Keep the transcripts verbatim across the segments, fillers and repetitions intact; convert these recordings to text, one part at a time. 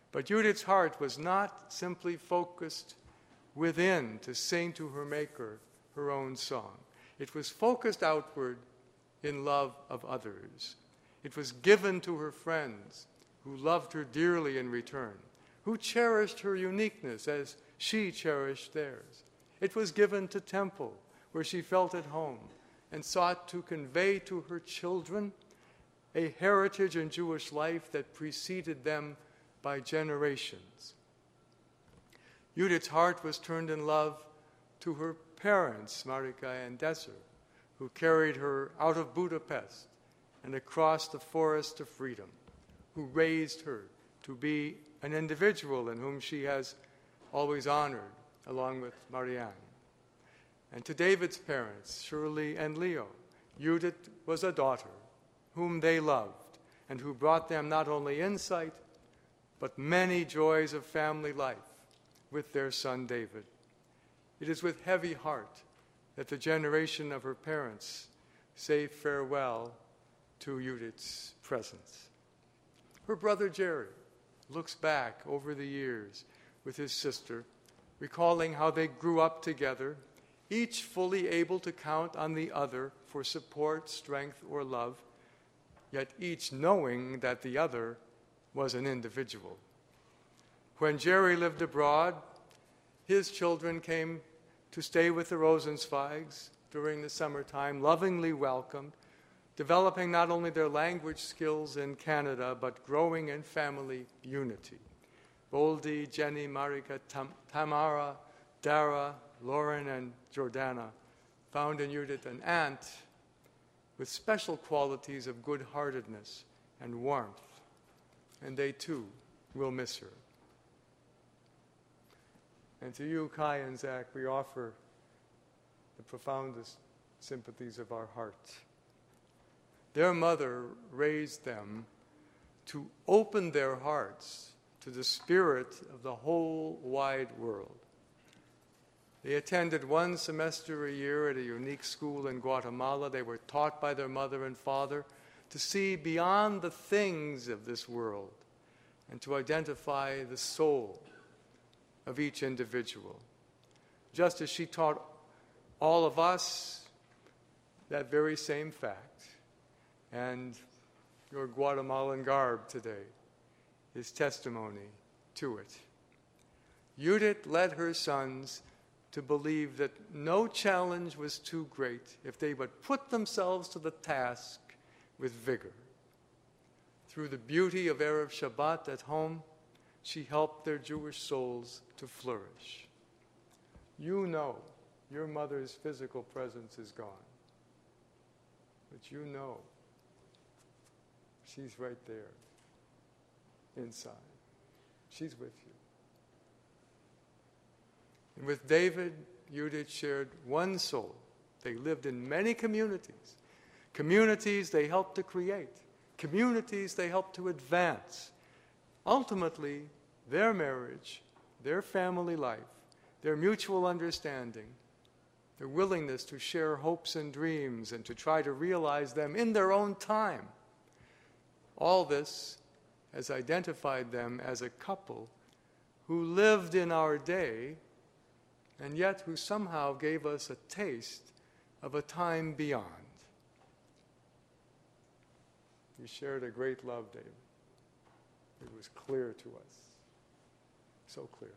But Judith's heart was not simply focused within to sing to her Maker her own song. It was focused outward in love of others. It was given to her friends who loved her dearly in return, who cherished her uniqueness as she cherished theirs. It was given to Temple, where she felt at home and sought to convey to her children a heritage in Jewish life that preceded them by generations. Judith's heart was turned in love to her parents, Marika and Desser, who carried her out of Budapest and across the forest of freedom, who raised her to be an individual in whom she has always honored, along with Marianne. And to David's parents, Shirley and Leo, Judith was a daughter whom they loved and who brought them not only insight, but many joys of family life with their son David. It is with heavy heart that the generation of her parents say farewell to Judith's presence. Her brother Jerry looks back over the years with his sister, recalling how they grew up together, each fully able to count on the other for support, strength, or love, yet each knowing that the other was an individual. When Jerry lived abroad, his children came to stay with the Rosenzweigs during the summertime, lovingly welcomed, developing not only their language skills in Canada, but growing in family unity. Boldy, Jenny, Marika, Tam- Tamara, Dara, Lauren, and Jordana found in Judith an aunt with special qualities of good-heartedness and warmth, and they too will miss her. And to you, Kai and Zach, we offer the profoundest sympathies of our hearts. Their mother raised them to open their hearts to the spirit of the whole wide world. They attended one semester a year at a unique school in Guatemala. They were taught by their mother and father to see beyond the things of this world and to identify the soul of each individual. Just as she taught all of us that very same fact, and your Guatemalan garb today is testimony to it. Judith led her sons to believe that no challenge was too great if they would put themselves to the task with vigor. Through the beauty of Erev Shabbat at home, she helped their Jewish souls to flourish. You know your mother's physical presence is gone, but you know she's right there inside. She's with you. And with David, Judith shared one soul. They lived in many communities. Communities they helped to create. Communities they helped to advance. Ultimately, their marriage, their family life, their mutual understanding, their willingness to share hopes and dreams and to try to realize them in their own time, all this has identified them as a couple who lived in our day and yet who somehow gave us a taste of a time beyond. You shared a great love, David. It was clear to us. So clear.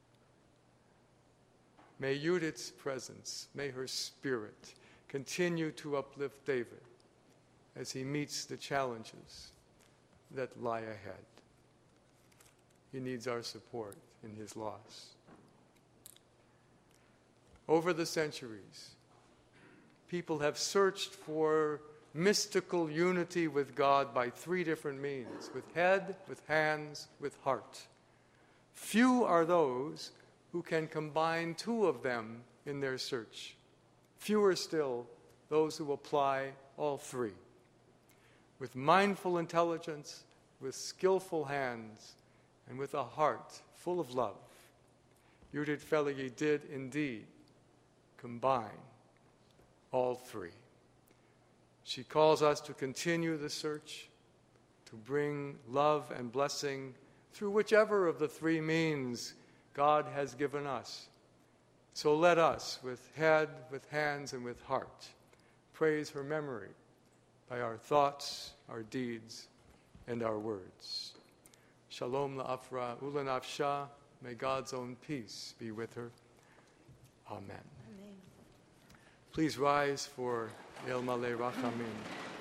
May Judith's presence, may her spirit continue to uplift David as he meets the challenges that lie ahead. He needs our support in his loss. Over the centuries, people have searched for mystical unity with God by three different means: with head, with hands, with heart. Few are those who can combine two of them in their search. Fewer still those who apply all three. With mindful intelligence, with skillful hands, and with a heart full of love, Judith Fellier did indeed combine all three. She calls us to continue the search, to bring love and blessing through whichever of the three means God has given us. So let us, with head, with hands, and with heart, praise her memory by our thoughts, our deeds, and our words. Shalom la'afra ulanafsha. May God's own peace be with her. Amen. Amen. Please rise for El Malei Rachamim.